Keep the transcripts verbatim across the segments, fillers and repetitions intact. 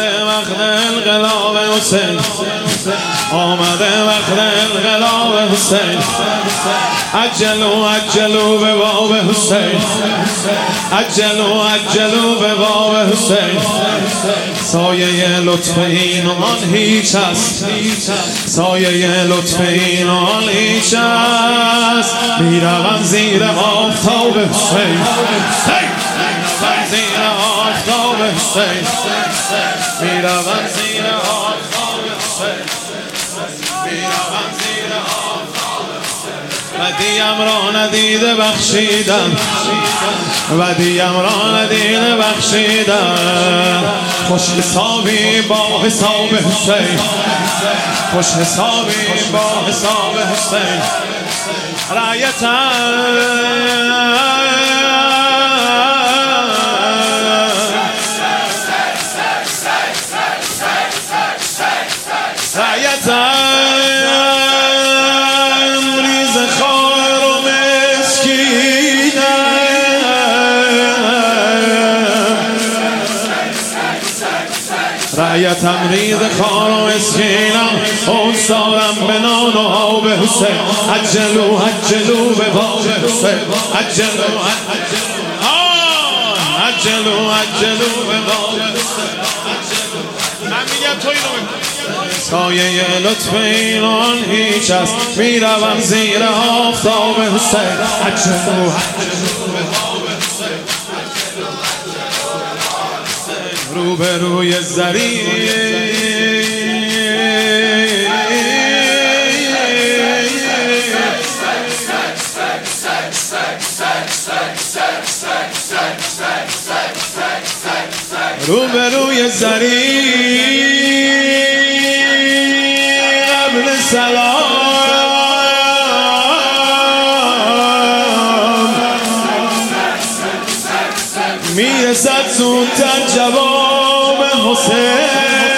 آمده وقت انقلاب حسین، آمده وقت انقلاب حسین، عجلو عجلو به باب حسین، عجلو عجلو به باب حسین. سایه لطف این آن هیچ است، سایه لطف این آن هیچ است. میروم زیر آفتاب حسین، میروم زیر آفتاب حسین، میروم زیر آفتاب حسین، میروم زیر آفتاب حسین. ودیم را ندیده بخشیدم، ودیم را ندیده بخشیدم. خوش حسابی با حساب حسین، خوش حسابی با حساب حسین. رایتم رایتم ریز خار و مسکینم، رایتم ریز خار و مسکینم. اونس دارم به نان و آب حسین، عجلو عجلو به باب حسین، عجلو عجلو عجلو به باب حسین. من میگم تو اینو سایه لطف این آن هیچ است. میروم زیر آفتاب حسین، عجلو عجلو به باب حسین، رو به روی زری رو به روی زری قبل سلام میرسد زودتر جواب حسین.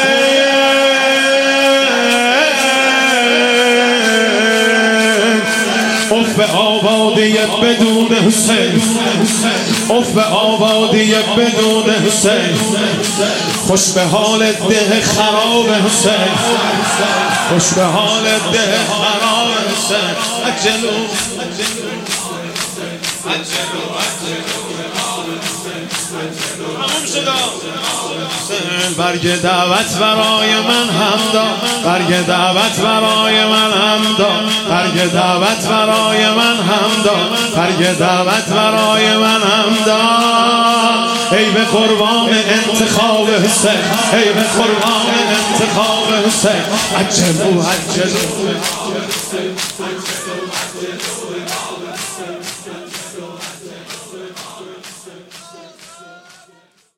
اف آبادی بدون حسین، اف آبادی بدون حسین. خوش به حال ده خراب حسین، خوش به حال ده خراب حسین. عجلو عجلو برگ دعوت برای من هم داد، برگ دعوت برای من هم داد، برگ دعوت برای من هم داد، برگ دعوت برای من هم داد. ای به قربان انتخاب حسین، ای به قربان انتخاب حسین. عجلو عجلو